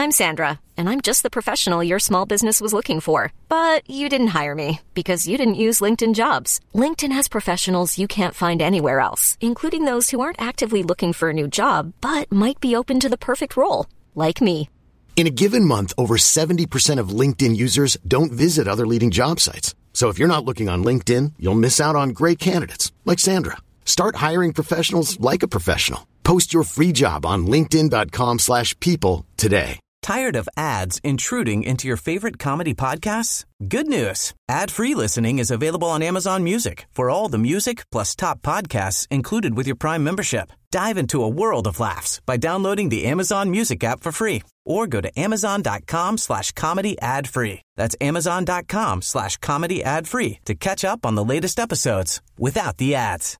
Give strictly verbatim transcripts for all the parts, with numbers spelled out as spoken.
I'm Sandra, and I'm just the professional your small business was looking for. But you didn't hire me because you didn't use LinkedIn Jobs. LinkedIn has professionals you can't find anywhere else, including those who aren't actively looking for a new job, but might be open to the perfect role, like me. In a given month, over seventy percent of LinkedIn users don't visit other leading job sites. So if you're not looking on LinkedIn, you'll miss out on great candidates like Sandra. Start hiring professionals like a professional. Post your free job on linkedin.com slash people today. Tired of ads intruding into your favorite comedy podcasts? Good news. Ad-free listening is available on Amazon Music for all the music plus top podcasts included with your Prime membership. Dive into a world of laughs by downloading the Amazon Music app for free or go to amazon.com slash comedy ad free. That's amazon.com slash comedy ad free to catch up on the latest episodes without the ads.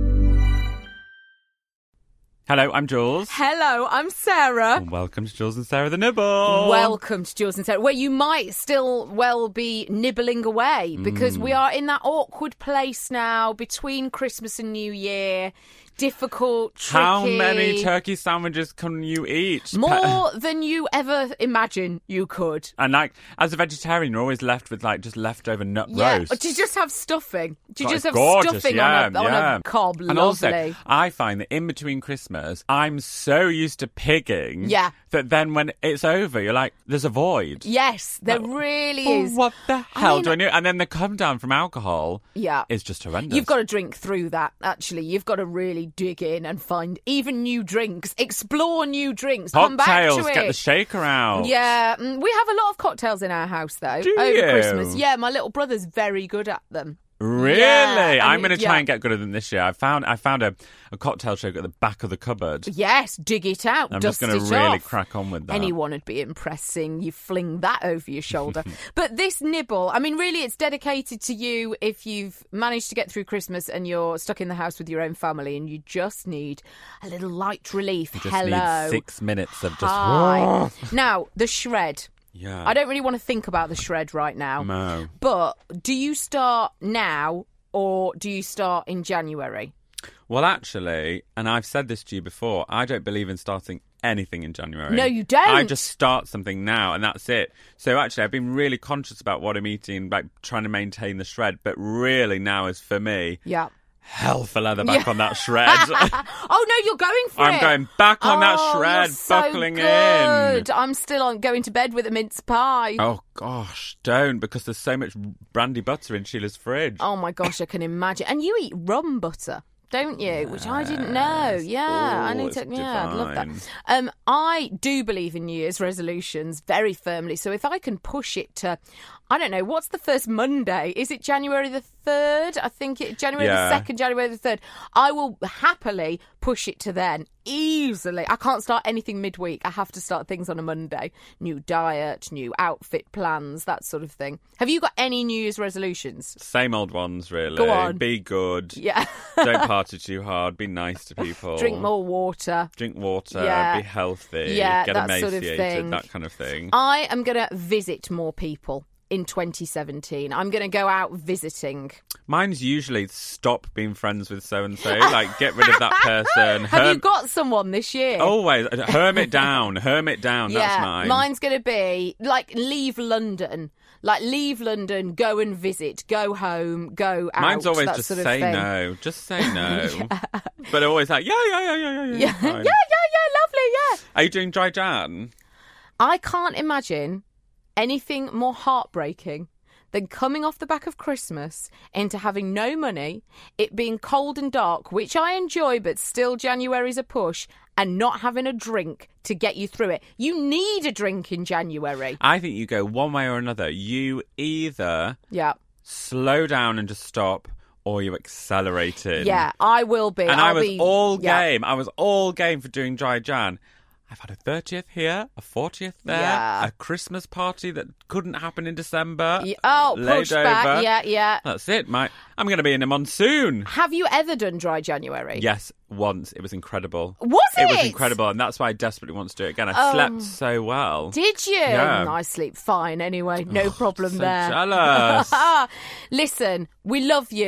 Hello, I'm Jules. Hello, I'm Sarah. And welcome to Jules and Sarah the Nibble. Welcome to Jules and Sarah, where you might still well be nibbling away because mm. we are in that awkward place now between Christmas and New Year. Difficult, tricky. How many turkey sandwiches can you eat? More than you ever imagine you could. And like, as a vegetarian, you're always left with like just leftover nut yeah. roast. Do you just have stuffing? Do you God, just have gorgeous, stuffing yeah, on, a, yeah. on a cob? And Lovely. also, I find that in between Christmas, I'm so used to pigging yeah. that then when it's over, you're like, there's a void. Yes, there like, really oh, is. What the hell I mean, do I do? And then the come down from alcohol yeah. is just horrendous. You've got to drink through that, actually. You've got to really dig in and find even new drinks, explore new drinks, cocktails, come back to it. Get the shaker out. Yeah, we have a lot of cocktails in our house, though, do over you? Christmas. Yeah, my little brother's very good at them. Really? Yeah, I'm going to try yeah. and get good at them this year. I found I found a, a cocktail shaker at the back of the cupboard. Yes, dig it out, I'm dust just going to it really off. crack on with that. Anyone would be impressing. You fling that over your shoulder. But this nibble, I mean, really, it's dedicated to you if you've managed to get through Christmas and you're stuck in the house with your own family and you just need a little light relief. You just Hello. need six minutes of just... Hi. Now, the shred. Yeah. I don't really want to think about the shred right now. No. But do you start now or do you start in January? Well, actually, and I've said this to you before, I don't believe in starting anything in January. No, you don't. I just start something now and that's it. So actually, I've been really conscious about what I'm eating, like trying to maintain the shred. But really now is for me... Yeah. Hell for leather back yeah. on that shred. Oh, no, you're going for I'm it. I'm going back on oh, that shred, you're so buckling good. in. I'm still on going to bed with a mince pie. Oh, gosh, don't, because there's so much brandy butter in Sheila's fridge. Oh, my gosh, I can imagine. And you eat rum butter, don't you? Yes. Which I didn't know. Yeah, oh, I need to. it's Yeah, I love that. divine. Um, I do believe in New Year's resolutions very firmly. So if I can push it to, I don't know, what's the first Monday? Is it January the third? I think it January Yeah. the second, January the third. I will happily push it to then easily. I can't start anything midweek. I have to start things on a Monday. New diet, new outfit plans, that sort of thing. Have you got any New Year's resolutions? Same old ones, really. Go on. Be good. Yeah. Don't party too hard. Be nice to people. Drink more water. Drink water. Yeah. Be healthy. Yeah, Get that sort emaciated. of thing. That kind of thing. I am going to visit more people in twenty seventeen. I'm going to go out visiting. Mine's usually stop being friends with so-and-so. Like, get rid of that person. Have Herm- you got someone this year? Always. Hermit down. Hermit down. yeah, That's mine. Mine's going to be, like, leave London. Like, leave London, go and visit, go home, go out. Mine's always that just sort of say thing. no. Just say no. yeah. But always like, yeah, yeah, yeah, yeah, yeah, yeah. Yeah, fine. yeah, yeah, yeah, lovely, yeah. Are you doing dry Jan? I can't imagine anything more heartbreaking than coming off the back of Christmas into having no money, it being cold and dark, which I enjoy, but still January's a push, and not having a drink to get you through it. You need a drink in January. I think you go one way or another. You either Yeah. slow down and just stop, or you accelerate it. Yeah, I will be. And I'll I was be, all yeah. game. I was all game for doing dry Jan. I've had a thirtieth here, a fortieth there, Yeah. a Christmas party that couldn't happen in December. Yeah. Oh, laid push back. over. Yeah, yeah. That's it. My, I'm going to be in a monsoon. Have you ever done dry January? Yes, once. It was incredible. Was it? It was incredible, and that's why I desperately want to do it again. I Oh. slept so well. Did you? Yeah. I sleep fine anyway. No problem so there. jealous. Listen, we love you.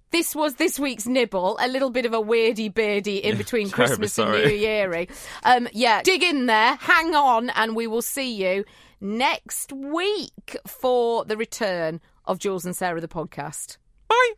This was this week's nibble, a little bit of a weirdy beardy in between Christmas and New Year. Um, yeah, dig in there, hang on, and we will see you next week for the return of Jules and Sarah, the podcast. Bye.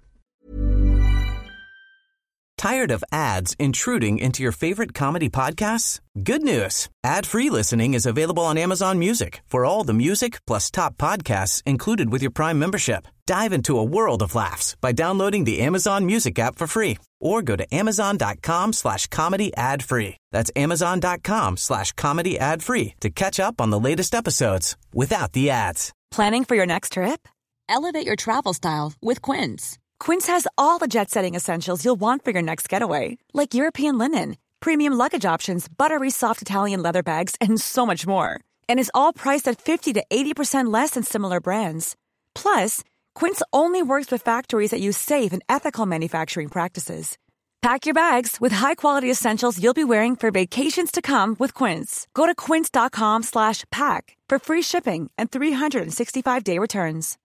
Tired of ads intruding into your favorite comedy podcasts? Good news. Ad-free listening is available on Amazon Music for all the music plus top podcasts included with your Prime membership. Dive into a world of laughs by downloading the Amazon Music app for free or go to amazon.com slash comedy ad free. That's amazon.com slash comedy ad free to catch up on the latest episodes without the ads. Planning for your next trip? Elevate your travel style with Quince. Quince has all the jet-setting essentials you'll want for your next getaway, like European linen, premium luggage options, buttery soft Italian leather bags, and so much more. And is all priced at fifty to eighty percent less than similar brands. Plus, Quince only works with factories that use safe and ethical manufacturing practices. Pack your bags with high-quality essentials you'll be wearing for vacations to come with Quince. Go to quince.com slash pack for free shipping and three sixty-five day returns.